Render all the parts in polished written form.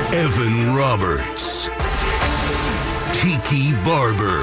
Evan Roberts. Tiki Barber.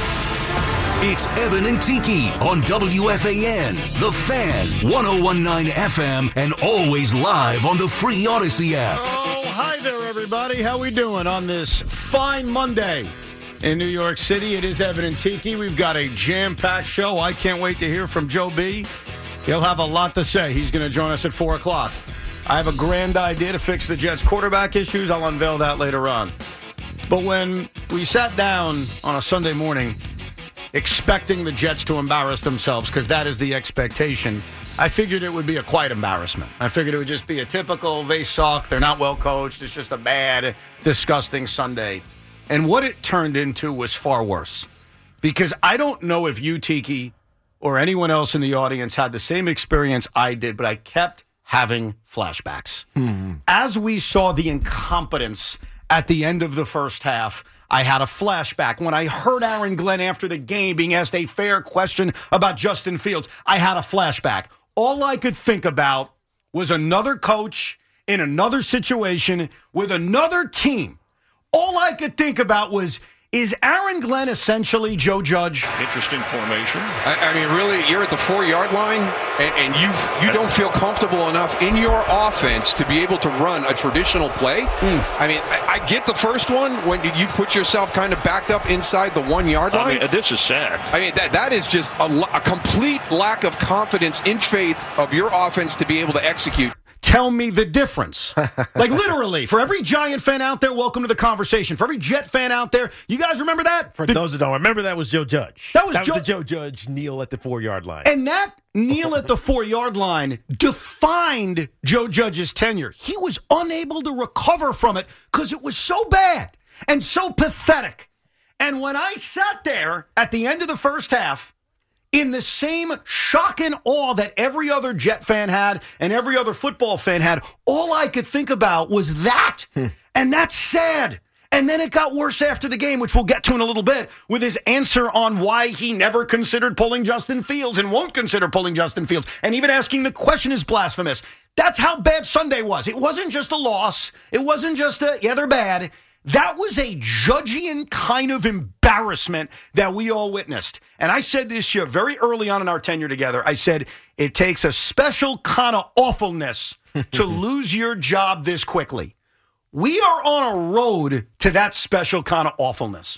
It's Evan and Tiki on WFAN, The Fan, 101.9 FM, and always live on the free Odyssey app. Oh, hi there, everybody. How we doing on this fine Monday in New York City? It is Evan and Tiki. We've got a jam-packed show. I can't wait to hear from Joe B. He'll have a lot to say. He's going to join us at 4 o'clock. I have a grand idea to fix the Jets' quarterback issues. I'll unveil that later on. But when we sat down on a Sunday morning expecting the Jets to embarrass themselves, because that is the expectation, I figured it would be a quiet embarrassment. I figured it would just be a typical, they suck, they're not well coached, it's just a bad, disgusting Sunday. And what it turned into was far worse. Because I don't know if you, Tiki, or anyone else in the audience had the same experience I did, but I kept having flashbacks. As we saw the incompetence at the end of the first half, I had a flashback. When I heard Aaron Glenn after the game being asked a fair question about Justin Fields, I had a flashback. All I could think about was another coach in another situation with another team. All I could think about was, is Aaron Glenn essentially Joe Judge? Interesting formation. I mean, really, you're at the 4-yard line, and you don't feel comfortable enough in your offense to be able to run a traditional play. I mean, I get the first one when you put yourself kind of backed up inside the 1-yard line. I mean, this is sad. I mean, that is just a complete lack of confidence in faith of your offense to be able to execute. Tell me the difference. Like, literally, for every Giant fan out there, welcome to the conversation. For every Jet fan out there, you guys remember that? For those who don't remember, that was Joe Judge. That was the Joe Judge kneel at the 4-yard line. And that kneel at the 4-yard line defined Joe Judge's tenure. He was unable to recover from it because it was so bad and so pathetic. And when I sat there at the end of the first half, in the same shock and awe that every other Jet fan had and every other football fan had, all I could think about was that. And that's sad. And then it got worse after the game, which we'll get to in a little bit, with his answer on why he never considered pulling Justin Fields and won't consider pulling Justin Fields. And even asking the question is blasphemous. That's how bad Sunday was. It wasn't just a loss. It wasn't just they're bad. That was a Judgian kind of embarrassment that we all witnessed. And I said this year, very early on in our tenure together, I said, it takes a special kind of awfulness to lose your job this quickly. We are on a road to that special kind of awfulness.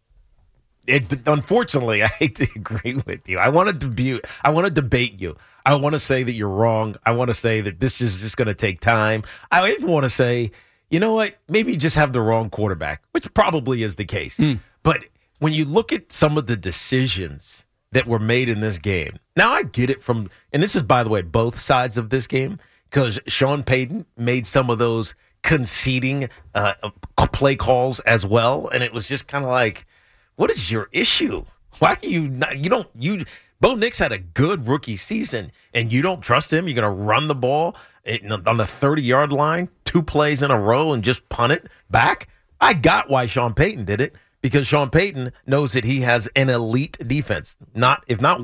Unfortunately, I hate to agree with you. I want to debate you. I want to say that you're wrong. I want to say that this is just going to take time. I even want to say, you know what? Maybe you just have the wrong quarterback, which probably is the case. But when you look at some of the decisions that were made in this game, now I get it from, and this is, by the way, both sides of this game, because Sean Payton made some of those conceding play calls as well, and it was just kind of like, what is your issue? Why are you not, Bo Nix had a good rookie season, and you don't trust him? You're going to run the ball on the 30-yard line 2 plays in a row and just punt it back? I got why Sean Payton did it, because Sean Payton knows that he has an elite defense, not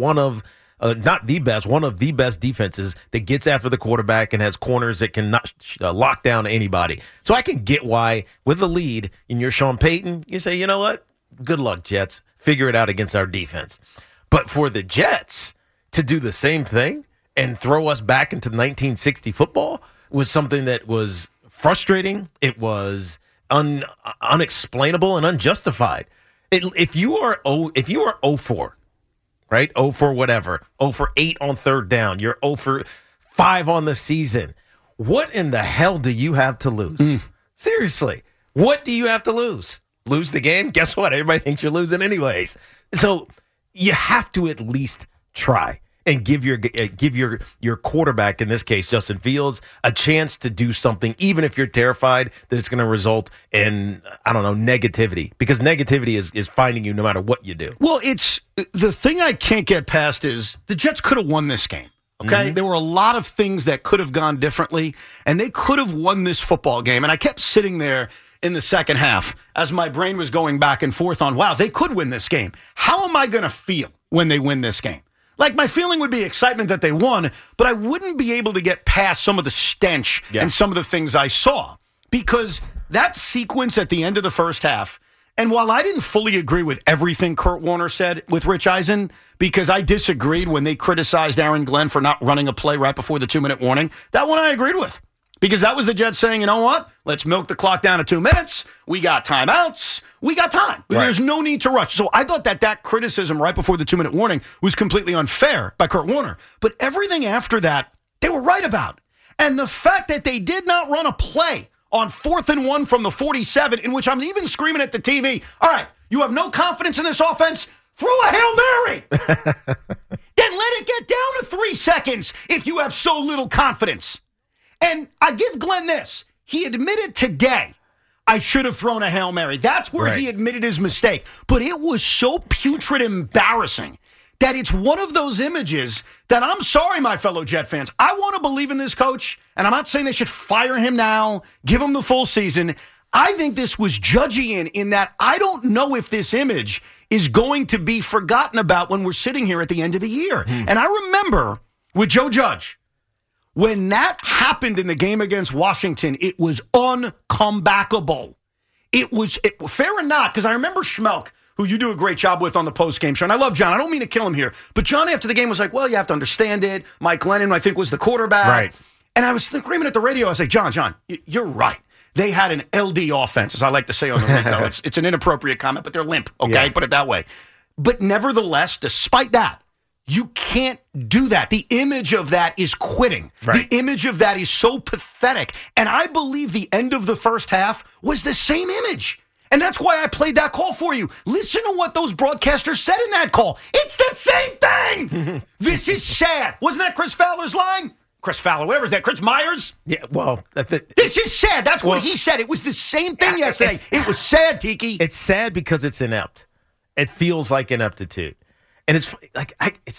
the best, one of the best defenses that gets after the quarterback and has corners that can lock down anybody. So I can get why, with a lead in your Sean Payton, you say, you know what? Good luck, Jets. Figure it out against our defense. But for the Jets to do the same thing and throw us back into 1960 football was something that was frustrating. It was unexplainable and unjustified. If you are 0-4, right? 0 for whatever, 0 for 8 on third down, you're 0 for 5 on the season. What in the hell do you have to lose? Seriously, what do you have to lose? Lose the game? Guess what? Everybody thinks you're losing anyways. So you have to at least try and give your quarterback, in this case Justin Fields, a chance to do something, even if you're terrified that it's going to result in, I don't know, negativity, because negativity is finding you no matter what you do. Well, it's the thing I can't get past is the Jets could have won this game. Okay, there were a lot of things that could have gone differently, and they could have won this football game. And I kept sitting there in the second half as my brain was going back and forth on, wow, they could win this game. How am I going to feel when they win this game? Like, my feeling would be excitement that they won, but I wouldn't be able to get past some of the stench and some of the things I saw. Because that sequence at the end of the first half, and while I didn't fully agree with everything Kurt Warner said with Rich Eisen, because I disagreed when they criticized Aaron Glenn for not running a play right before the 2-minute warning, that one I agreed with. Because that was the Jets saying, you know what? Let's milk the clock down to 2 minutes. We got timeouts. We got time. Right. There's no need to rush. So I thought that criticism right before the 2-minute warning was completely unfair by Kurt Warner. But everything after that, they were right about. And the fact that they did not run a play on 4th and 1 from the 47, in which I'm even screaming at the TV, all right, you have no confidence in this offense? Throw a Hail Mary. Then let it get down to 3 seconds if you have so little confidence. And I give Glenn this. He admitted today, I should have thrown a Hail Mary. That's where he admitted his mistake. But it was so putrid embarrassing that it's one of those images that, I'm sorry, my fellow Jet fans, I want to believe in this coach, and I'm not saying they should fire him now, give him the full season. I think this was judgy in that I don't know if this image is going to be forgotten about when we're sitting here at the end of the year. And I remember with Joe Judge, when that happened in the game against Washington, it was uncomebackable. It was fair or not, because I remember Schmelk, who you do a great job with on the post-game show, and I love John. I don't mean to kill him here, but John after the game was like, well, you have to understand it. Mike Lennon, I think, was the quarterback. Right. And I was screaming at the radio. I was like, John, you're right. They had an LD offense, as I like to say on the Rico. It's an inappropriate comment, but they're limp, okay? Put it that way. But nevertheless, despite that, you can't do that. The image of that is quitting. Right. The image of that is so pathetic. And I believe the end of the first half was the same image. And that's why I played that call for you. Listen to what those broadcasters said in that call. It's the same thing. This is sad. Wasn't that Chris Fowler's line? Chris Fowler, whatever is that, Chris Myers? Yeah, well. This is sad. That's what he said. It was the same thing yesterday. It was sad, Tiki. It's sad because it's inept. It feels like ineptitude. And it's like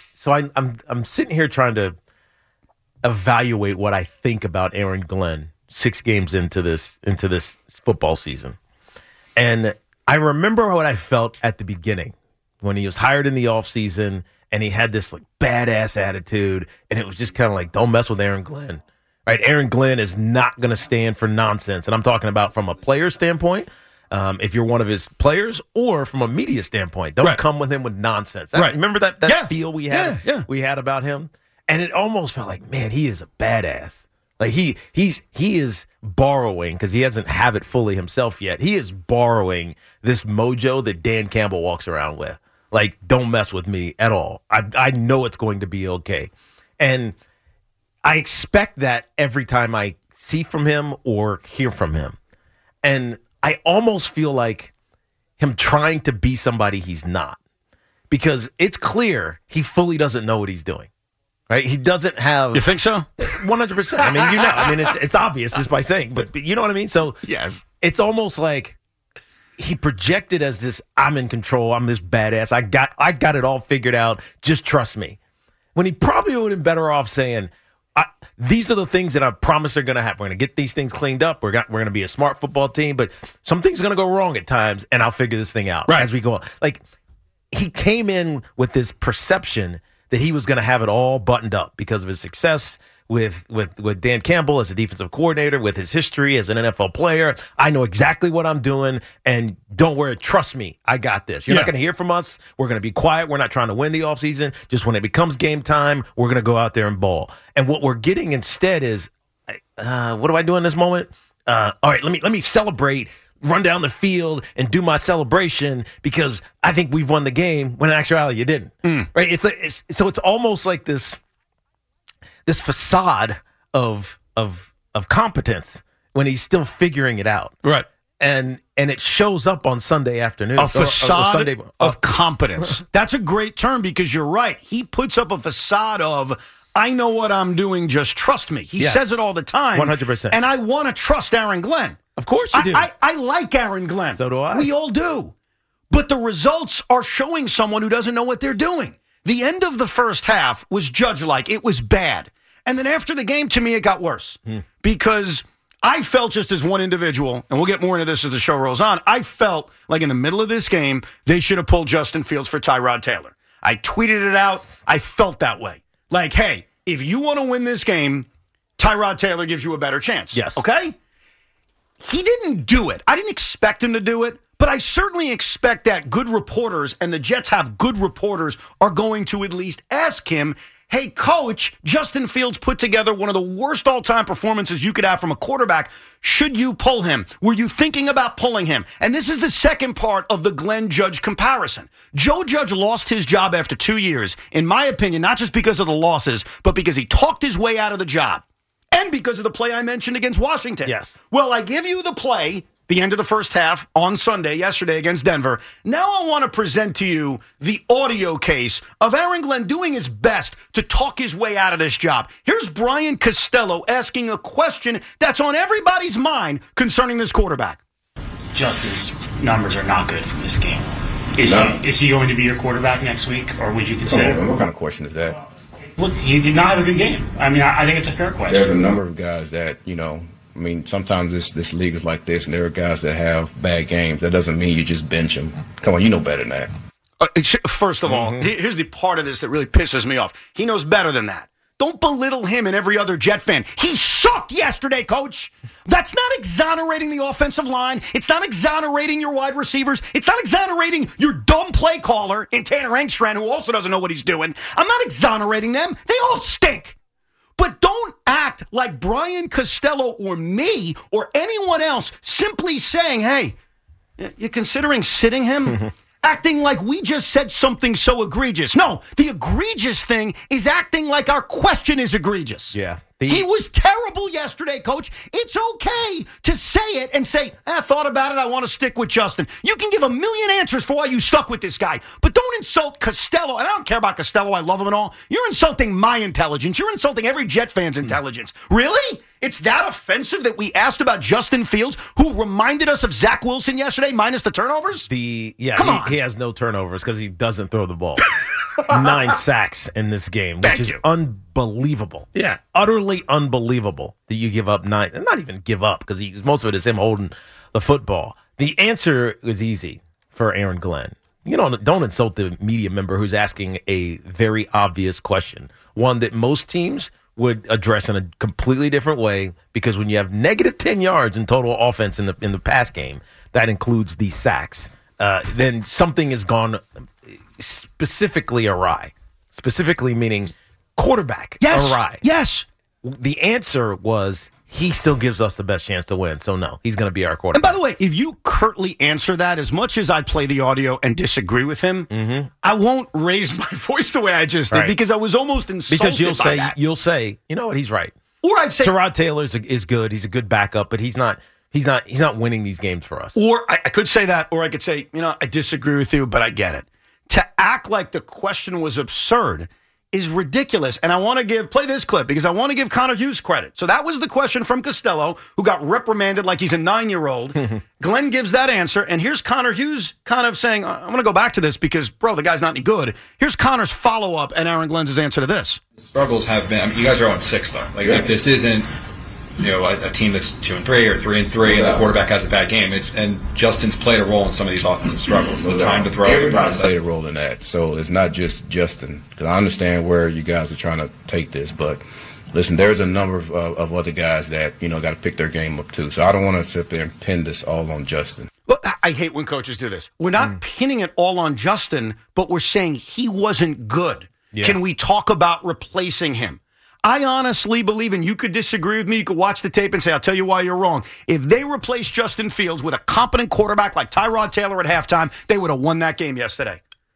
I'm sitting here trying to evaluate what I think about Aaron Glenn 6 games into this football season. And I remember what I felt at the beginning when he was hired in the offseason and he had this like badass attitude, and it was just kind of like, don't mess with Aaron Glenn. Right? Aaron Glenn is not going to stand for nonsense. And I'm talking about from a player standpoint, if you're one of his players, or from a media standpoint. Don't come with him with nonsense. Remember that feel we had about him? And it almost felt like, man, he is a badass. Like he is borrowing, because he doesn't have it fully himself yet. He is borrowing this mojo that Dan Campbell walks around with. Like, don't mess with me at all. I know it's going to be okay. And I expect that every time I see from him or hear from him. And I almost feel like him trying to be somebody he's not, because it's clear he fully doesn't know what he's doing. Right? He doesn't have. You think so? 100%. I mean, it's obvious just by saying, but you know what I mean? So yes, it's almost like he projected as this, I'm in control, I'm this badass, I got it all figured out, just trust me. When he probably would have been better off saying, these are the things that I promise are going to happen. We're going to get these things cleaned up. We're going to be a smart football team, but some things are going to go wrong at times, and I'll figure this thing out as we go on. Like, he came in with this perception that he was going to have it all buttoned up because of his success with Dan Campbell as a defensive coordinator, with his history as an NFL player. I know exactly what I'm doing, and don't worry, trust me, I got this. You're not going to hear from us. We're going to be quiet. We're not trying to win the offseason. Just when it becomes game time, we're going to go out there and ball. And what we're getting instead is, what do I do in this moment? All right, let me celebrate, run down the field and do my celebration because I think we've won the game, when in actuality you didn't. Right? So it's almost like this facade of competence when he's still figuring it out. Right. And it shows up on Sunday afternoon. A facade of competence. That's a great term, because you're right. He puts up a facade of, I know what I'm doing, just trust me. He says it all the time. 100%. And I want to trust Aaron Glenn. Of course you do. I like Aaron Glenn. So do I. We all do. But the results are showing someone who doesn't know what they're doing. The end of the first half was Judge-like. It was bad. And then after the game, to me, it got worse. Because I felt, just as one individual, and we'll get more into this as the show rolls on, I felt like in the middle of this game, they should have pulled Justin Fields for Tyrod Taylor. I tweeted it out. I felt that way. Like, hey, if you want to win this game, Tyrod Taylor gives you a better chance. Yes. Okay? he didn't do it. I didn't expect him to do it, but I certainly expect that good reporters, and the Jets have good reporters, are going to at least ask him, hey, coach, Justin Fields put together one of the worst all-time performances you could have from a quarterback. Should you pull him? Were you thinking about pulling him? And this is the second part of the Glenn Judge comparison. Joe Judge lost his job after 2 years, in my opinion, not just because of the losses, but because he talked his way out of the job. And because of the play I mentioned against Washington. Yes. Well, I give you the play, the end of the first half on Sunday, yesterday against Denver. Now I want to present to you the audio case of Aaron Glenn doing his best to talk his way out of this job. Here's Brian Costello asking a question that's on everybody's mind concerning this quarterback. Justin's numbers are not good from this game. Is he going to be your quarterback next week, or would you consider? What kind of question is that? Look, he did not have a good game. I mean, I think it's a fair question. There's a number of guys that, sometimes this league is like this, and there are guys that have bad games. That doesn't mean you just bench them. Come on, you know better than that. First of all, here's the part of this that really pisses me off. He knows better than that. Don't belittle him and every other Jet fan. He sucked yesterday, coach. That's not exonerating the offensive line. It's not exonerating your wide receivers. It's not exonerating your dumb play caller in Tanner Engstrand, who also doesn't know what he's doing. I'm not exonerating them. They all stink. But don't act like Brian Costello or me or anyone else simply saying, hey, you're considering sitting him? Acting like we just said something so egregious. No, the egregious thing is acting like our question is egregious. Yeah. He was terrible yesterday, coach. It's okay to say it and say, I thought about it. I want to stick with Justin. You can give a million answers for why you stuck with this guy, but don't insult Costello. And I don't care about Costello. I love him and all. You're insulting my intelligence. You're insulting every Jet fan's intelligence. Really? It's that offensive that we asked about Justin Fields, who reminded us of Zach Wilson yesterday, minus the turnovers? Come on. He has no turnovers because he doesn't throw the ball. 9 sacks in this game, which is unbelievable. Yeah. Utterly unbelievable that you give up 9. And not even give up, because most of it is him holding the football. The answer is easy for Aaron Glenn. Don't insult the media member who's asking a very obvious question, one that most teams would address in a completely different way, because when you have negative 10 yards in total offense in the pass game, that includes the sacks, then something has gone specifically awry. Specifically meaning quarterback awry. Yes. The answer was he still gives us the best chance to win. So, no, he's going to be our quarterback. And by the way, if you curtly answer that, as much as I play the audio and disagree with him, I won't raise my voice the way I just did, because I was almost insulted because you'll that. say, you know what, he's right. Or I'd say Tyrod Taylor is good. He's a good backup, but he's not winning these games for us. Or I could say that, or I could say, I disagree with you, but I get it. To act like the question was absurd is ridiculous. And I want to play this clip because I want to give Connor Hughes credit. So that was the question from Costello, who got reprimanded like he's a 9-year-old. Glenn gives that answer. And here's Connor Hughes kind of saying, I'm going to go back to this because, bro, the guy's not any good. Here's Connor's follow-up and Aaron Glenn's answer to this. Struggles have been, you guys are 0-6, though. Like this isn't, a team that's 2-3 or 3-3, and the quarterback has a bad game. And Justin's played a role in some of these offensive struggles. The time to throw. Everybody's played a role in that. So it's not just Justin. Because I understand where you guys are trying to take this, but listen, there's a number of other guys that got to pick their game up too. So I don't want to sit there and pin this all on Justin. Well, I hate when coaches do this. We're not pinning it all on Justin, but we're saying he wasn't good. Yeah. Can we talk about replacing him? I honestly believe, and you could disagree with me, you could watch the tape and say, I'll tell you why you're wrong. If they replaced Justin Fields with a competent quarterback like Tyrod Taylor at halftime, they would have won that game yesterday.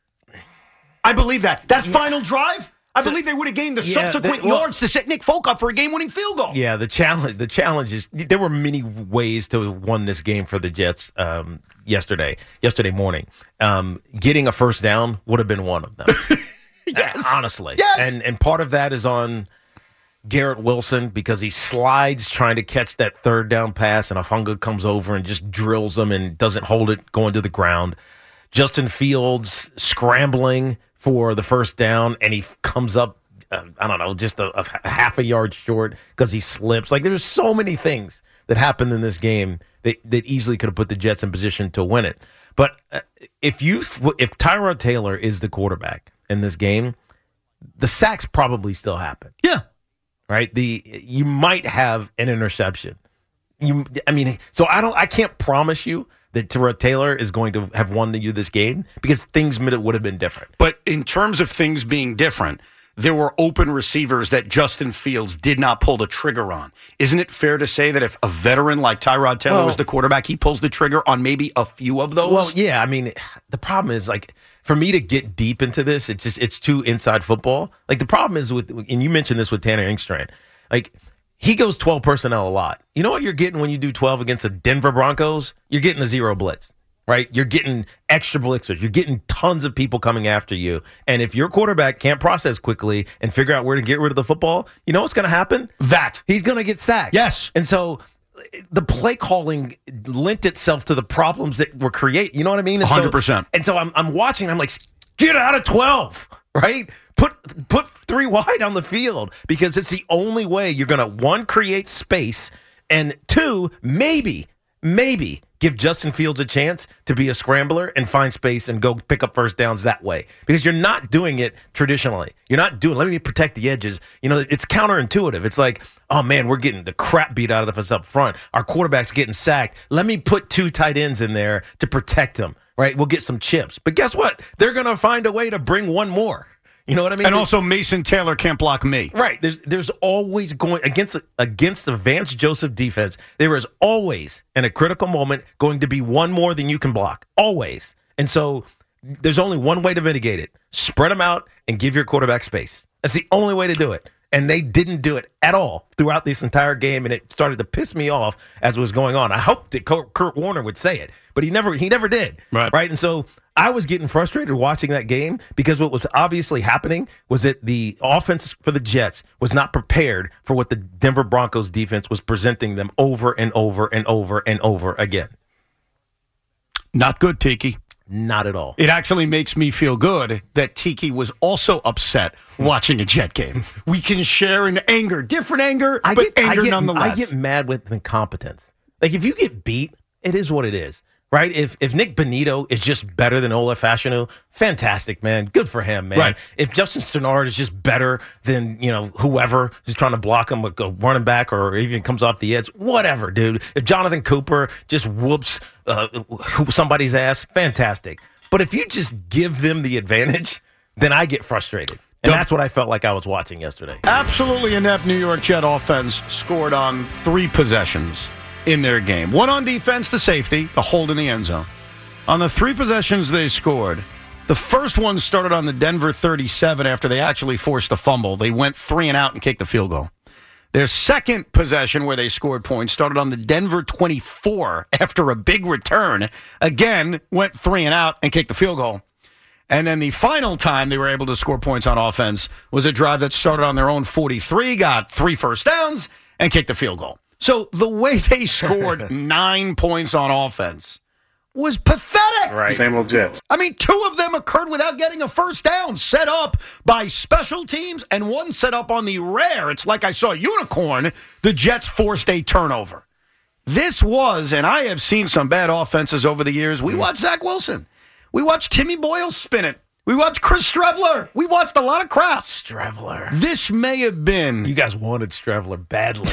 I believe that. That final drive, I believe they would have gained the subsequent yards to set Nick Folk up for a game-winning field goal. Yeah, the challenge is there were many ways to have won this game for the Jets yesterday morning. Getting a first down would have been one of them. Yes. Honestly. Yes. And part of that is on Garrett Wilson, because he slides trying to catch that third down pass, and Hufanga comes over and just drills him and doesn't hold it going to the ground. Justin Fields scrambling for the first down, and he comes up, just a half a yard short because he slips. Like, there's so many things that happened in this game that easily could have put the Jets in position to win it. But if Tyrod Taylor is the quarterback in this game, the sacks probably still happen. Yeah. Right? You might have an interception. I can't promise you that Tyrod Taylor is going to have won you this game because things would have been different. But in terms of things being different, there were open receivers that Justin Fields did not pull the trigger on. Isn't it fair to say that if a veteran like Tyrod Taylor was the quarterback, he pulls the trigger on maybe a few of those? Well, yeah. I mean, the problem is, like, for me to get deep into this, it's too inside football. Like, the problem is and you mentioned this with Tanner Engstrand, like, he goes 12 personnel a lot. You know what you're getting when you do 12 against the Denver Broncos? You're getting a zero blitz, right? You're getting extra blitzers. You're getting tons of people coming after you. And if your quarterback can't process quickly and figure out where to get rid of the football, you know what's going to happen? He's going to get sacked. Yes. And so the play calling lent itself to the problems that were created. You know what I mean? And 100%. And so I'm watching. I'm like, get out of 12, right? Put 3 wide on the field because it's the only way you're going to, 1, create space, and 2, maybe give Justin Fields a chance to be a scrambler and find space and go pick up first downs that way. Because you're not doing it traditionally. Let me protect the edges. You know, it's counterintuitive. It's like, oh man, we're getting the crap beat out of us up front. Our quarterback's getting sacked. Let me put 2 tight ends in there to protect them, right? We'll get some chips. But guess what? They're going to find a way to bring 1 more. You know what I mean? And also, Mason Taylor can't block me. Right. There's always going against the Vance Joseph defense. There is always, in a critical moment, going to be 1 more than you can block. Always. And so there's only one way to mitigate it: spread them out and give your quarterback space. That's the only way to do it. And they didn't do it at all throughout this entire game, and it started to piss me off as it was going on. I hoped that Kurt Warner would say it, but he never did. Right. And so I was getting frustrated watching that game because what was obviously happening was that the offense for the Jets was not prepared for what the Denver Broncos defense was presenting them over and over and over and over again. Not good, Tiki. Not at all. It actually makes me feel good that Tiki was also upset watching a Jet game. We can share in anger, different anger, but anger nonetheless. I get mad with incompetence. Like, if you get beat, it is what it is. Right? If Nick Bonito is just better than Ola Fashanu, fantastic, man. Good for him, man. Right. If Justin Stannard is just better than, whoever is trying to block him, a running back, or even comes off the edge, whatever, dude. If Jonathan Cooper just whoops somebody's ass, fantastic. But if you just give them the advantage, then I get frustrated. And that's what I felt like I was watching yesterday. Absolutely inept New York Jet offense scored on 3 possessions in their game. 1 on defense, the safety, the hold in the end zone. On the 3 possessions they scored, the first one started on the Denver 37 after they actually forced a fumble. They went 3 and out and kicked the field goal. Their second possession where they scored points started on the Denver 24 after a big return. Again, went 3 and out and kicked the field goal. And then the final time they were able to score points on offense was a drive that started on their own 43, got 3 first downs, and kicked the field goal. So the way they scored 9 points on offense was pathetic. Right. Same old Jets. I mean, 2 of them occurred without getting a first down, set up by special teams, and 1 set up on the rare. It's like I saw a unicorn. The Jets forced a turnover. This was, and I have seen some bad offenses over the years. We watched Zach Wilson. We watched Timmy Boyle spin it. We watched Chris Streveler. We watched a lot of crap. Streveler. This may have been... You guys wanted Streveler badly.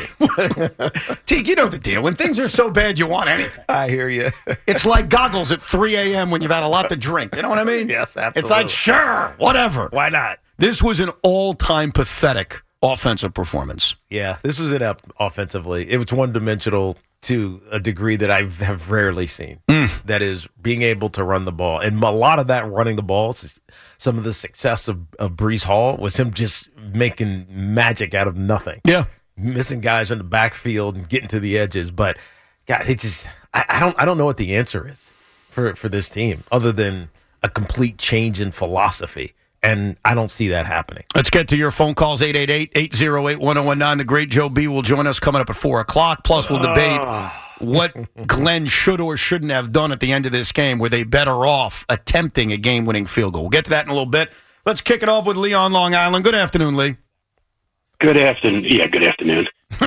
Teak, you know the deal. When things are so bad, you want anything. I hear you. It's like goggles at 3 a.m. when you've had a lot to drink. You know what I mean? Yes, absolutely. It's like, sure, whatever. Why not? This was an all-time pathetic offensive performance. Yeah, this was inept offensively. It was one-dimensional to a degree that I have rarely seen. That is, being able to run the ball. And a lot of that running the ball, some of the success of Breece Hall was him just making magic out of nothing. Yeah. Missing guys in the backfield and getting to the edges. But, God, it just I don't know what the answer is for this team other than a complete change in philosophy. And I don't see that happening. Let's get to your phone calls, 888-808-1019. The great Joe B will join us coming up at 4 o'clock. Plus, we'll debate what Glenn should or shouldn't have done at the end of this game. Were they better off attempting a game-winning field goal? We'll get to that in a little bit. Let's kick it off with Lee on Long Island. Good afternoon, Lee. Good afternoon. Yeah, good afternoon.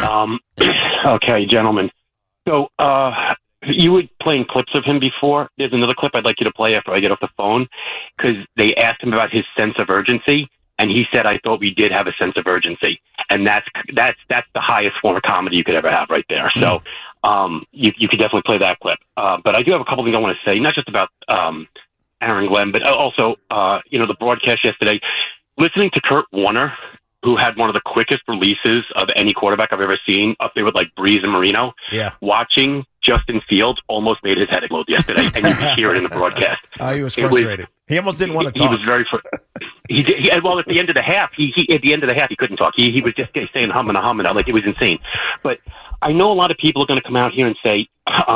Okay, gentlemen. So, you were playing clips of him before. There's another clip I'd like you to play after I get off the phone, because they asked him about his sense of urgency, and he said, "I thought we did have a sense of urgency," and that's the highest form of comedy you could ever have right there. So you could definitely play that clip. But I do have a couple things I want to say, not just about Aaron Glenn, but also, the broadcast yesterday. Listening to Kurt Warner, who had one of the quickest releases of any quarterback I've ever seen, up there with like Breeze and Marino. Yeah. Watching Justin Fields almost made his head explode yesterday, and you could hear it in the broadcast. He was frustrated. He almost didn't want to talk. He was very well, at the end of the half, he couldn't talk. He was just saying humming, like it was insane. But I know a lot of people are going to come out here and say,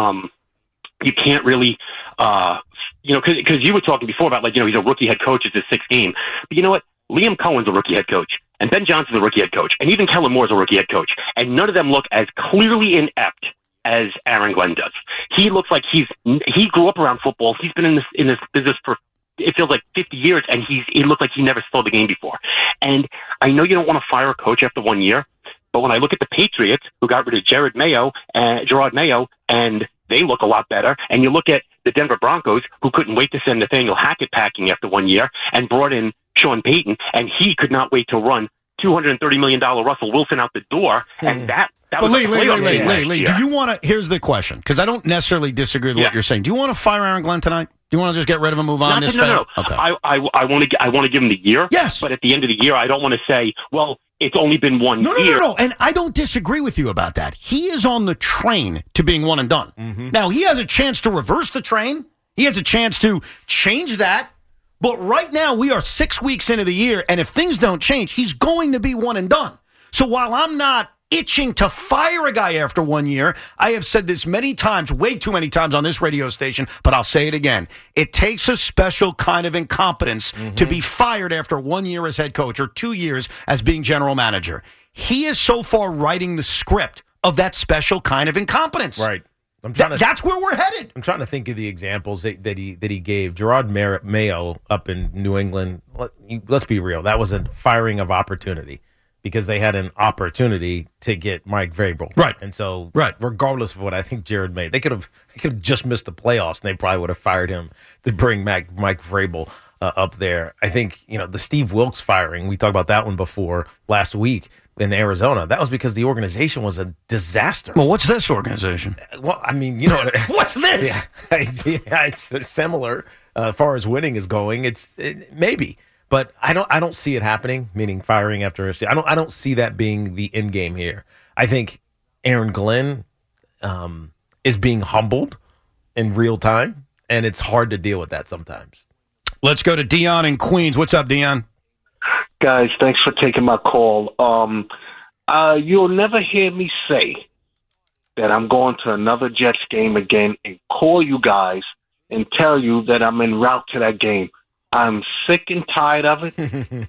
you can't really, because you were talking before about, he's a rookie head coach, it's his sixth game. But you know what? Liam Cohen's a rookie head coach, and Ben Johnson's a rookie head coach, and even Kellen Moore's a rookie head coach. And none of them look as clearly inept as Aaron Glenn does. He looks like he grew up around football. He's been in this business for, it feels like 50 years, and he looked like he never saw the game before. And I know you don't want to fire a coach after 1 year, but when I look at the Patriots, who got rid of Gerard Mayo, and they look a lot better, and you look at the Denver Broncos, who couldn't wait to send Nathaniel Hackett packing after 1 year, and brought in Sean Payton, and he could not wait to run $230 million Russell Wilson out the door, and that was Lee, do you want to, here's the question, because I don't necessarily disagree with what you're saying. Do you want to fire Aaron Glenn tonight? Do you want to just get rid of him, move on? No. Okay. I want to give him the year. Yes. But at the end of the year, I don't want to say, well, it's only been 1 year. No. And I don't disagree with you about that. He is on the train to being one and done. Mm-hmm. Now, he has a chance to reverse the train. He has a chance to change that. But right now, we are 6 weeks into the year, and if things don't change, he's going to be one and done. So while I'm not itching to fire a guy after 1 year, I have said this many times, way too many times on this radio station, but I'll say it again. It takes a special kind of incompetence to be fired after 1 year as head coach or 2 years as being general manager. He is so far writing the script of that special kind of incompetence. Right. That's where we're headed. I'm trying to think of the examples that he gave. Gerard Mayo up in New England, let's be real, that was a firing of opportunity because they had an opportunity to get Mike Vrabel. Right. And so regardless of what I think Jared made, they could have just missed the playoffs, and they probably would have fired him to bring Mike Vrabel up there. I think, the Steve Wilkes firing, we talked about that one before last week in Arizona. That was because the organization was a disaster. Well, what's this organization? Well, I mean, what's this? Yeah, it's similar as far as winning is going. Maybe, but I don't see it happening. Meaning firing after a season. I don't see that being the end game here. I think Aaron Glenn is being humbled in real time, and it's hard to deal with that sometimes. Let's go to Dion in Queens. What's up, Dion? Guys, thanks for taking my call. You'll never hear me say that I'm going to another Jets game again and call you guys and tell you that I'm en route to that game. I'm sick and tired of it.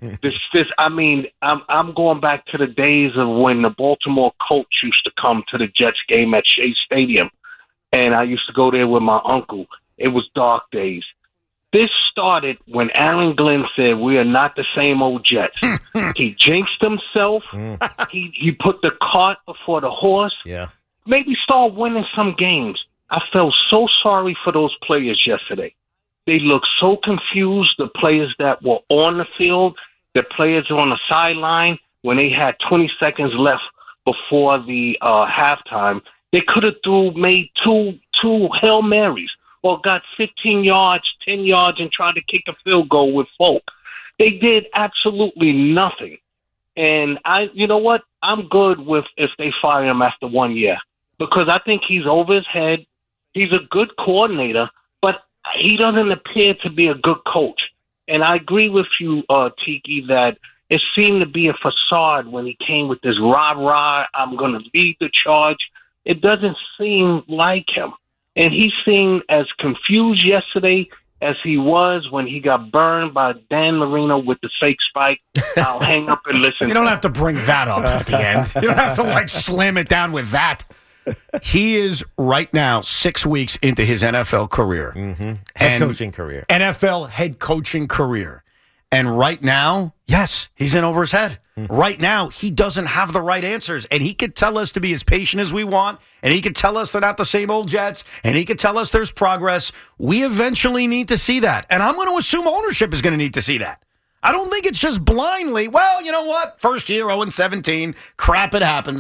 I'm going back to the days of when the Baltimore Colts used to come to the Jets game at Shea Stadium, and I used to go there with my uncle. It was dark days. This started when Aaron Glenn said we are not the same old Jets. He jinxed himself. He put the cart before the horse. Yeah. Maybe start winning some games. I felt so sorry for those players yesterday. They looked so confused, the players that were on the field, the players on the sideline, when they had 20 seconds left before the halftime. They could have made two Hail Marys, or got 15 yards, 10 yards, and tried to kick a field goal with Folk. They did absolutely nothing. And you know what? I'm good with if they fire him after 1 year, because I think he's over his head. He's a good coordinator, but he doesn't appear to be a good coach. And I agree with you, Tiki, that it seemed to be a facade when he came with this rah-rah, I'm going to lead the charge. It doesn't seem like him. And he seemed as confused yesterday as he was when he got burned by Dan Marino with the fake spike. I'll hang up and listen. You don't have to bring that up at the end. You don't have to slam it down with that. He is right now 6 weeks into his NFL career. Mm-hmm. Head coaching career. NFL head coaching career. And right now, yes, he's in over his head. Mm-hmm. Right now, he doesn't have the right answers. And he could tell us to be as patient as we want. And he could tell us they're not the same old Jets. And he could tell us there's progress. We eventually need to see that. And I'm going to assume ownership is going to need to see that. I don't think it's just blindly, well, you know what? First year, 0-17. Crap, it happens.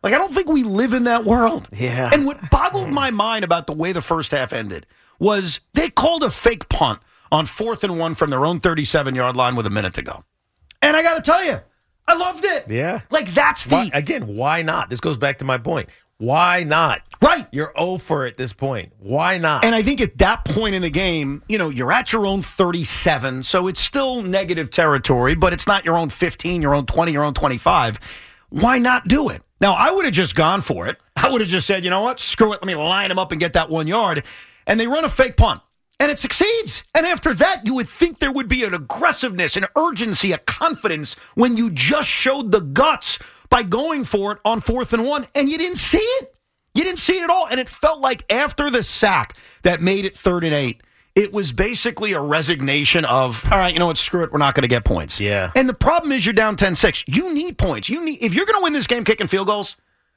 Like, I don't think we live in that world. Yeah. And what boggled my mind about the way the first half ended was they called a fake punt on 4th and 1 from their own 37-yard line with a minute to go. And I got to tell you, I loved it. Yeah. Like, that's the... Again, why not? This goes back to my point. Why not? Right. You're 0 for at this point. Why not? And I think at that point in the game, you're at your own 37, so it's still negative territory, but it's not your own 15, your own 20, your own 25. Why not do it? Now, I would have just gone for it. I would have just said, you know what? Screw it. Let me line them up and get that 1 yard. And they run a fake punt. And it succeeds. And after that, you would think there would be an aggressiveness, an urgency, a confidence when you just showed the guts by going for it on 4th and 1. And you didn't see it. You didn't see it at all. And it felt like after the sack that made it 3rd and 8, it was basically a resignation of, all right, you know what, screw it, we're not going to get points. Yeah. And the problem is you're down 10-6. You need points. If you're going to win this game kicking field goals,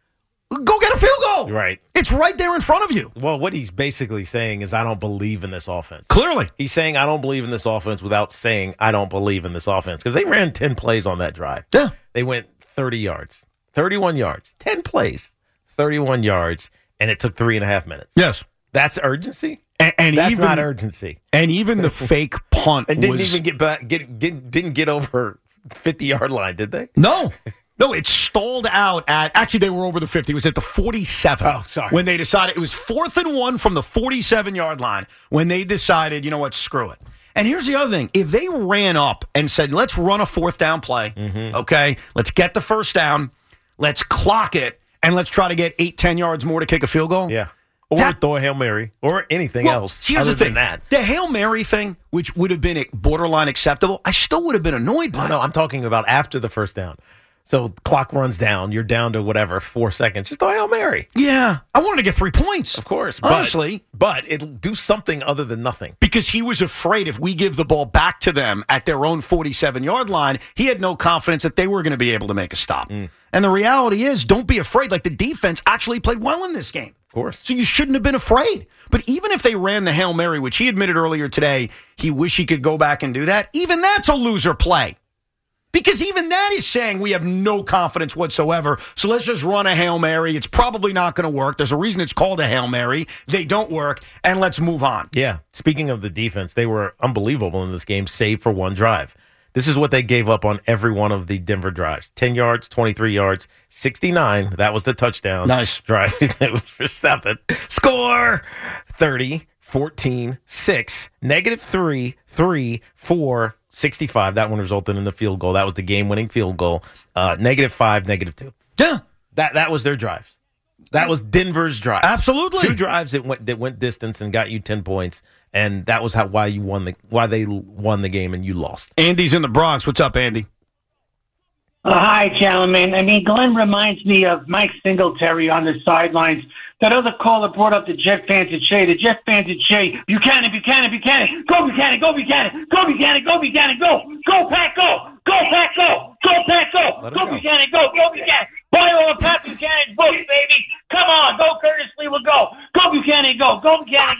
go get a field goal. Right. It's right there in front of you. Well, what he's basically saying is, I don't believe in this offense. Clearly. He's saying, I don't believe in this offense without saying, I don't believe in this offense. Because they ran 10 plays on that drive. Yeah. They went 30 yards, 31 yards, 10 plays, 31 yards, and it took 3.5 minutes. Yes. That's urgency? And That's even, not urgency. And even the fake punt and didn't even get back. Didn't get over 50-yard line, did they? No, it stalled out at. Actually, they were over the 50. It was at the 47. Oh, sorry. When they decided it was 4th and 1 from the 47-yard line. When they decided, you know what, screw it. And here's the other thing: if they ran up and said, "Let's run a 4th down play," okay, let's get the first down, let's clock it, and let's try to get 8-10 yards more to kick a field goal. Yeah. Or throw a Hail Mary or anything else. Here's the thing. That. The Hail Mary thing, which would have been borderline acceptable, I still would have been annoyed by it. No, I'm talking about after the first down. So clock runs down. You're down to 4 seconds. Just throw a Hail Mary. Yeah. I wanted to get 3 points. Of course. Honestly. But it'll do something other than nothing. Because he was afraid if we give the ball back to them at their own 47-yard line, he had no confidence that they were going to be able to make a stop. And the reality is, don't be afraid. Like, the defense actually played well in this game. Of course. So you shouldn't have been afraid. But even if they ran the Hail Mary, which he admitted earlier today, he wish he could go back and do that, even that's a loser play. Because even that is saying we have no confidence whatsoever, so let's just run a Hail Mary. It's probably not going to work. There's a reason it's called a Hail Mary. They don't work, and let's move on. Yeah. Speaking of the defense, they were unbelievable in this game, save for one drive. This is what they gave up on every one of the Denver drives. 10 yards, 23 yards, 69. That was the touchdown. Nice. Drive. That was for 7. Score! 30, 14, 6, -3, 3, 4, 65. That one resulted in the field goal. That was the game-winning field goal. -5, -2. Yeah. That was their drives. That was Denver's drive. Absolutely. 2 drives that went distance and got you 10 points, and that was why they won the game and you lost. Andy's in the Bronx. What's up, Andy? Hi, gentlemen. I mean, Glenn reminds me of Mike Singletary on the sidelines. That other caller brought up the Jet fans at Shea. The Jet fans at Shea. Buchanan. Go Buchanan. Go Buchanan. Go Buchanan. Go. Go Pack. Go. Go Pack. Go. Go Pack. Go. Go Buchanan. Go. Go Buchanan. Buy all Pat Buchanan's books, baby. Come on. Go Curtis Lee will go. Go Buchanan. Go. Go Buchanan.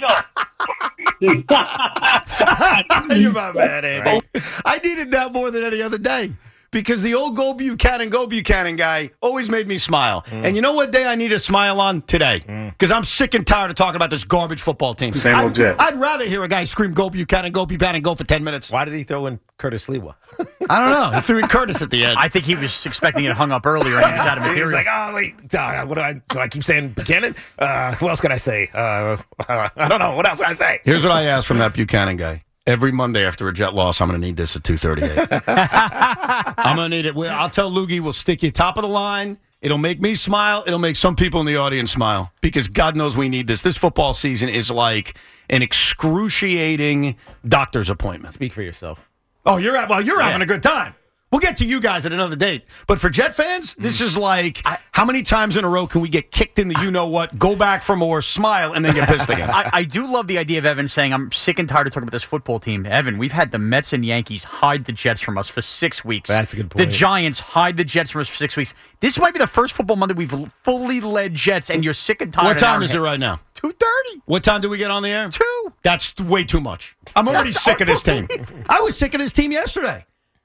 Go. You're my man, Andy. I needed that more than any other day. Because the old Go Buchanan guy always made me smile. And you know what day I need a smile on? Today. Because I'm sick and tired of talking about this garbage football team. Same old Jet. I'd rather hear a guy scream Go Buchanan, go for 10 minutes. Why did he throw in Curtis Lewa? I don't know. He threw in Curtis at the end. I think he was expecting it hung up earlier and he was out of He material. was like, oh, wait, do I keep saying Buchanan? Who else can I say? I don't know. What else can I say? Here's what I asked from that Buchanan guy. Every Monday after a Jet loss, I'm going to need this at 2:38. I'm going to need it. I'll tell Loogie we'll stick you top of the line. It'll make me smile. It'll make some people in the audience smile because God knows we need this. This football season is like an excruciating doctor's appointment. Speak for yourself. Oh, you're having a good time. We'll get to you guys at another date. But for Jet fans, this is like, how many times in a row can we get kicked in the you-know-what, go back for more, smile, and then get pissed again? I do love the idea of Evan saying, I'm sick and tired of talking about this football team. Evan, we've had the Mets and Yankees hide the Jets from us for 6 weeks. That's a good point. The Giants hide the Jets from us for 6 weeks. This might be the first football Monday we've fully led Jets, and you're sick and tired. What time is it right now? 2:30. What time do we get on the air? 2. That's way too much. I'm already sick of this team. I was sick of this team yesterday.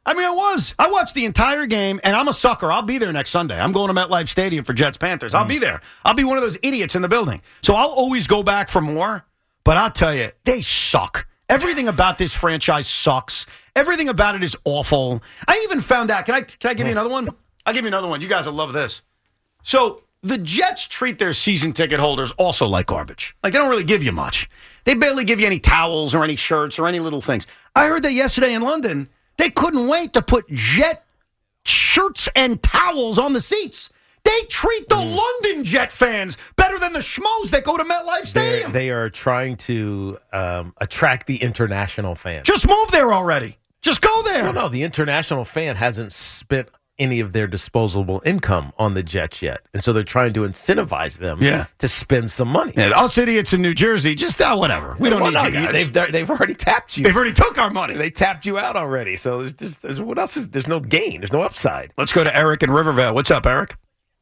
I mean, I was. I watched the entire game, and I'm a sucker. I'll be there next Sunday. I'm going to MetLife Stadium for Jets-Panthers. I'll be there. I'll be one of those idiots in the building. So I'll always go back for more, but I'll tell you, they suck. Everything about this franchise sucks. Everything about it is awful. I even found out. Can I give you another one? I'll give you another one. You guys will love this. So the Jets treat their season ticket holders also like garbage. Like, they don't really give you much. They barely give you any towels or any shirts or any little things. I heard that yesterday in London, they couldn't wait to put Jet shirts and towels on the seats. They treat the London Jet fans better than the schmoes that go to MetLife Stadium. They are trying to attract the international fan. Just move there already. Just go there. No, the international fan hasn't spent any of their disposable income on the Jets yet. And so they're trying to incentivize them to spend some money. Yeah, us idiots in New Jersey, just whatever. We don't need you guys. They've already tapped you. They've already took our money. They tapped you out already. So there's what else is there's no gain. There's no upside. Let's go to Eric in Rivervale. What's up, Eric?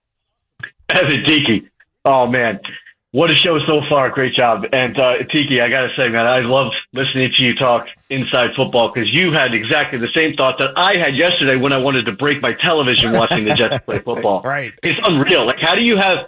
Evan Tiki. Oh, man. What a show so far. Great job. And Tiki, I got to say, man, I love listening to you talk inside football because you had exactly the same thought that I had yesterday when I wanted to break my television watching the Jets play football. Right. It's unreal. Like, how do you have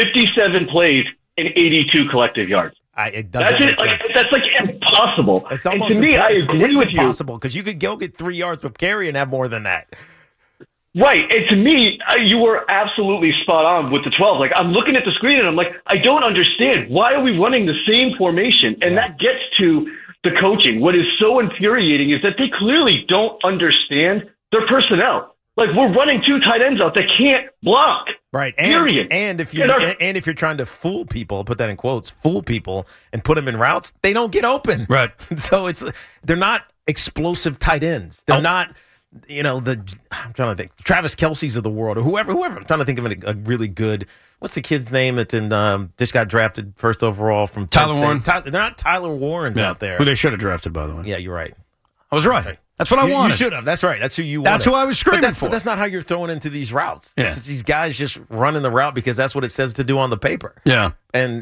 57 plays and 82 collective yards? That's like impossible. It's almost and to me, I agree with you. Impossible because you could go get 3 yards per carry and have more than that. Right. And to me, you were absolutely spot on with the 12. Like, I'm looking at the screen and I'm like, I don't understand. Why are we running the same formation? And that gets to the coaching. What is so infuriating is that they clearly don't understand their personnel. Like, we're running 2 tight ends out that can't block. Right. Period. And if you're trying to fool people, put that in quotes, fool people and put them in routes, they don't get open. Right. So they're not explosive tight ends. They're not. I'm trying to think, Travis Kelce's of the world or whoever. I'm trying to think of a really good, what's the kid's name that's just got drafted first overall from Tyler Warren? They're not Tyler Warren's out there. Who they should have drafted, by the way. Yeah, you're right. I was right. That's what I wanted. You should have. That's right. That's who you wanted. That's who I was screaming for. But that's not how you're throwing into these routes. Yeah. It's these guys just running the route because that's what it says to do on the paper. Yeah. And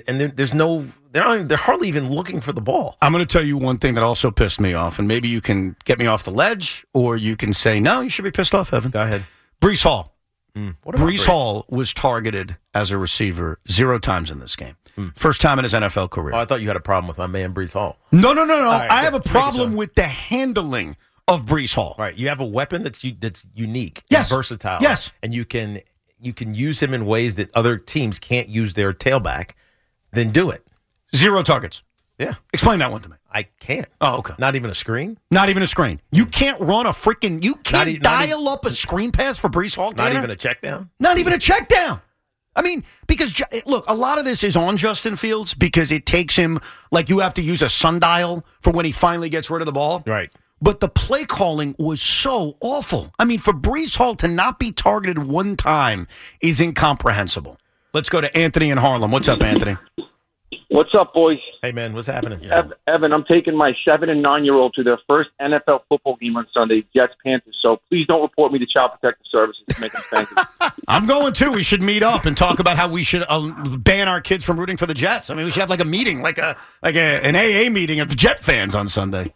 they're hardly even looking for the ball. I'm going to tell you one thing that also pissed me off, and maybe you can get me off the ledge, or you can say, no, you should be pissed off, Evan. Go ahead. Breece Hall. What about Breece Hall was targeted as a receiver 0 times in this game. First time in his NFL career. Oh, I thought you had a problem with my man Breece Hall. No. Right, I have a problem with the handling of Breece Hall. Right. You have a weapon that's unique, yes, and versatile. Yes. And you can use him in ways that other teams can't use their tailback. Then do it. 0 targets. Yeah. Explain that one to me. I can't. Oh, okay. Not even a screen? Not even a screen. You can't run you can't dial up a screen pass for Breece Hall, Tanner? Not even a check down? Not even a check down. I mean, because, look, a lot of this is on Justin Fields because it takes him, like you have to use a sundial for when he finally gets rid of the ball. Right. But the play calling was so awful. I mean, for Breece Hall to not be targeted 1 time is incomprehensible. Let's go to Anthony in Harlem. What's up, Anthony? What's up, boys? Hey, man, what's happening? Evan, I'm taking my 7 and 9-year-old to their first NFL football game on Sunday, Jets-Panthers. So please don't report me to Child Protective Services to make them spanking. I'm going too. We should meet up and talk about how we should ban our kids from rooting for the Jets. I mean, we should have like a meeting, like an AA meeting of Jet fans on Sunday.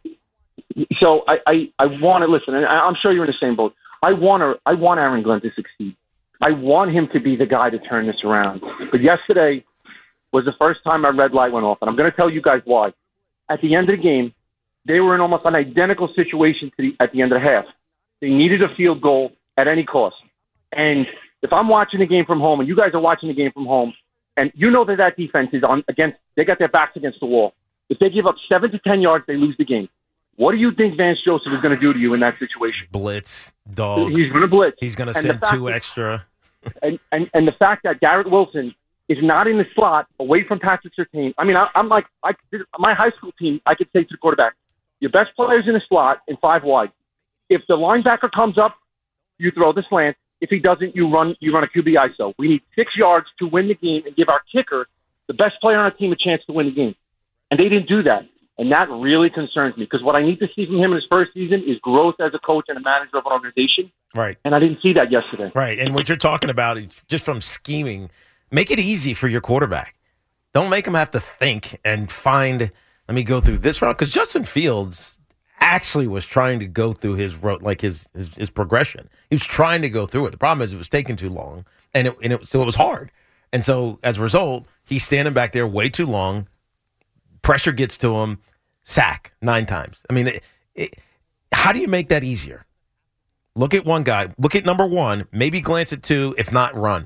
So I want to listen, and I'm sure you're in the same boat. I want Aaron Glenn to succeed. I want him to be the guy to turn this around. But yesterday was the first time my red light went off, and I'm going to tell you guys why. At the end of the game, they were in almost an identical situation at the end of the half. They needed a field goal at any cost. And if I'm watching the game from home, and you guys are watching the game from home, and you know that defense is they got their backs against the wall. If they give up 7 to 10 yards, they lose the game. What do you think Vance Joseph is going to do to you in that situation? Blitz, dog. He's going to blitz. He's going to send 2 extra. And the fact that Garrett Wilson is not in the slot away from Patrick Surtain. I mean, I'm like, my high school team, I could say to the quarterback, your best player's in the slot in 5 wide. If the linebacker comes up, you throw the slant. If he doesn't, you run a QB ISO. We need 6 yards to win the game and give our kicker, the best player on our team, a chance to win the game. And they didn't do that. And that really concerns me because what I need to see from him in his first season is growth as a coach and a manager of an organization. Right. And I didn't see that yesterday. Right. And what you're talking about is just from scheming, make it easy for your quarterback. Don't make him have to think and find, let me go through this route. Because Justin Fields actually was trying to go through his progression. He was trying to go through it. The problem is it was taking too long, so it was hard. And so as a result, he's standing back there way too long. Pressure gets to him. Sack 9 times. I mean, how do you make that easier? Look at one guy. Look at number 1. Maybe glance at 2. If not, run.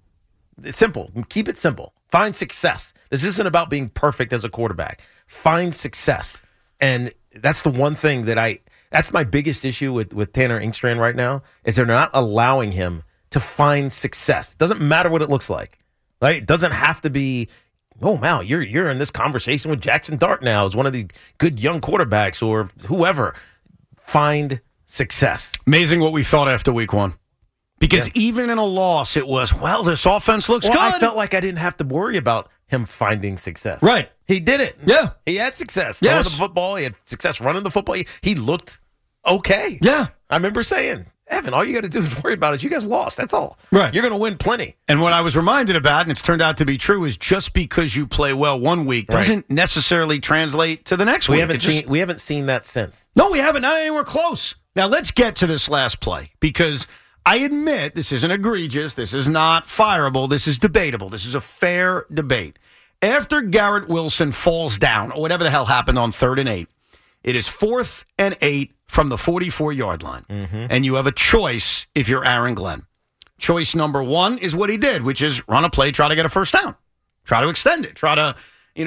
It's simple. Keep it simple. Find success. This isn't about being perfect as a quarterback. Find success. And that's the one thing that's my biggest issue with Tanner Engstrand right now, is they're not allowing him to find success. Doesn't matter what it looks like. Right? It doesn't have to be, oh, wow, you're in this conversation with Jackson Dart now as one of the good young quarterbacks or whoever. Find success. Amazing what we thought after week 1. Because even in a loss, it was, well, this offense looks good. I felt like I didn't have to worry about him finding success. Right. He did it. Yeah. He had success. Yes. Throwing the football. He had success running the football. He looked okay. Yeah. I remember saying, Evan, all you got to do is worry about is you guys lost. That's all. Right. You're going to win plenty. And what I was reminded about, and it's turned out to be true, is just because you play well one week doesn't necessarily translate to the next week. We haven't seen that since. No, we haven't. Not anywhere close. Now, let's get to this last play, because I admit this isn't egregious. This is not fireable. This is debatable. This is a fair debate. After Garrett Wilson falls down, or whatever the hell happened on 3rd and 8, it is 4th and 8 from the 44-yard line. Mm-hmm. And you have a choice if you're Aaron Glenn. Choice number 1 is what he did, which is run a play, try to get a first down. Try to extend it. Try to,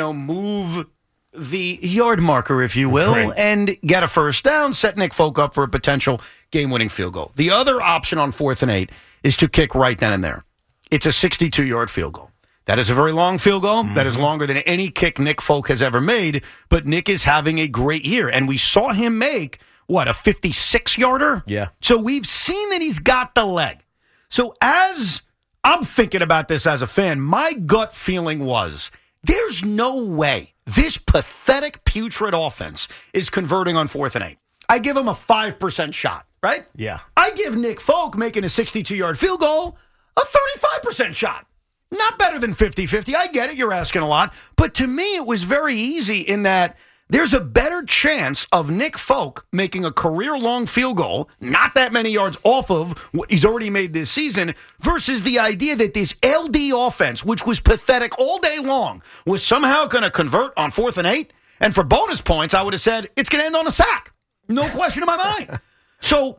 move the yard marker, if you will, and get a first down, set Nick Folk up for a potential game-winning field goal. The other option on 4th and 8 is to kick right then and there. It's a 62-yard field goal. That is a very long field goal. Mm-hmm. That is longer than any kick Nick Folk has ever made, but Nick is having a great year. And we saw him make, a 56-yarder? Yeah. So we've seen that he's got the leg. So as I'm thinking about this as a fan, my gut feeling was, there's no way this pathetic, putrid offense is converting on 4th and 8. I give him a 5% shot, right? Yeah. I give Nick Folk making a 62-yard field goal a 35% shot. Not better than 50-50. I get it. You're asking a lot. But to me, it was very easy in that there's a better chance of Nick Folk making a career-long field goal, not that many yards off of what he's already made this season, versus the idea that this LD offense, which was pathetic all day long, was somehow going to convert on 4th and 8. And for bonus points, I would have said it's going to end on a sack. No question in my mind. So,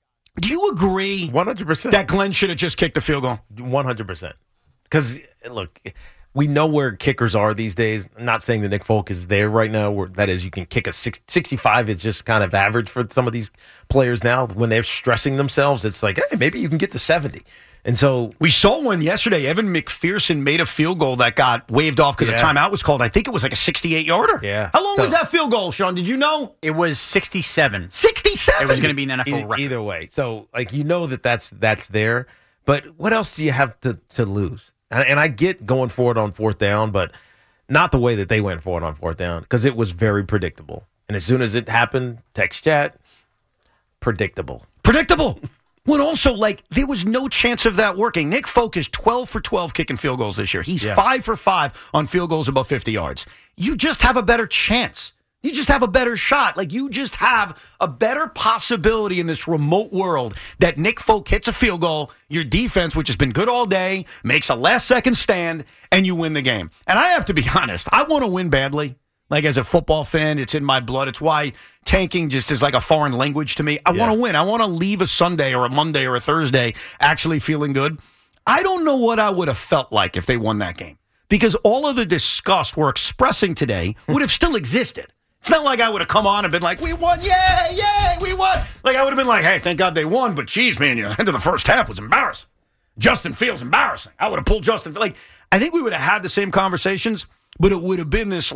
do you agree 100% that Glenn should have just kicked the field goal? 100%. Because, look, we know where kickers are these days. I'm not saying that Nick Folk is there right now. That is, you can kick a 65 is just kind of average for some of these players now. When they're stressing themselves, it's like, hey, maybe you can get to 70. And so we saw one yesterday. Evan McPherson made a field goal that got waved off because a timeout was called. I think it was like a 68-yarder. Yeah. How long was that field goal, Sean? Did you know? It was 67. 67? It was going to be an NFL record. Either way. So, that's there. But what else do you have to lose? And I get going forward on 4th down, but not the way that they went forward on 4th down, because it was very predictable. And as soon as it happened, text chat, predictable. Predictable. When also, there was no chance of that working. Nick Folk is 12 for 12 kicking field goals this year. He's 5 for 5 on field goals above 50 yards. You just have a better chance. You just have a better shot. You just have a better possibility in this remote world that Nick Folk hits a field goal, your defense, which has been good all day, makes a last-second stand, and you win the game. And I have to be honest, I want to win badly. As a football fan, it's in my blood. It's why tanking just is like a foreign language to me. I want to win. I want to leave a Sunday or a Monday or a Thursday actually feeling good. I don't know what I would have felt like if they won that game, because all of the disgust we're expressing today would have still existed. It's not like I would have come on and been like, we won, yay, we won. I would have been like, hey, thank God they won, but geez, man, the end of the first half was embarrassing. Justin Fields, embarrassing. I would have pulled Justin. I think we would have had the same conversations, but it would have been this,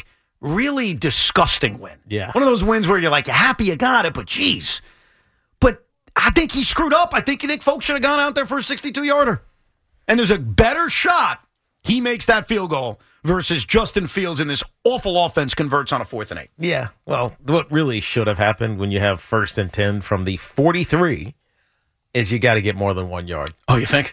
really disgusting win. Yeah. One of those wins where you're you're happy you got it, but geez. But I think he screwed up. I think Nick Folk should have gone out there for a 62-yarder. And there's a better shot he makes that field goal versus Justin Fields in this awful offense converts on a 4th and 8. Yeah. Well, what really should have happened when you have 1st and 10 from the 43 is you got to get more than 1 yard. Oh, you think?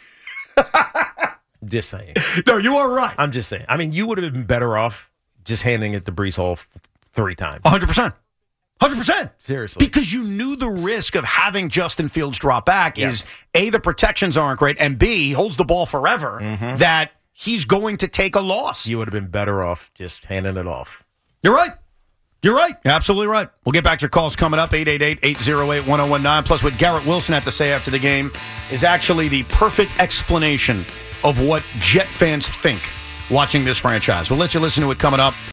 Just saying. No, you are right. I'm just saying. I mean, you would have been better off just handing it to Breece Hall 3 times. 100%. 100%. Seriously. Because you knew the risk of having Justin Fields drop back is, A, the protections aren't great, and B, he holds the ball forever, that he's going to take a loss. You would have been better off just handing it off. You're right. You're right. Absolutely right. We'll get back to your calls coming up, 888-808-1019. Plus, what Garrett Wilson had to say after the game is actually the perfect explanation of what Jet fans think watching this franchise. We'll let you listen to it coming up.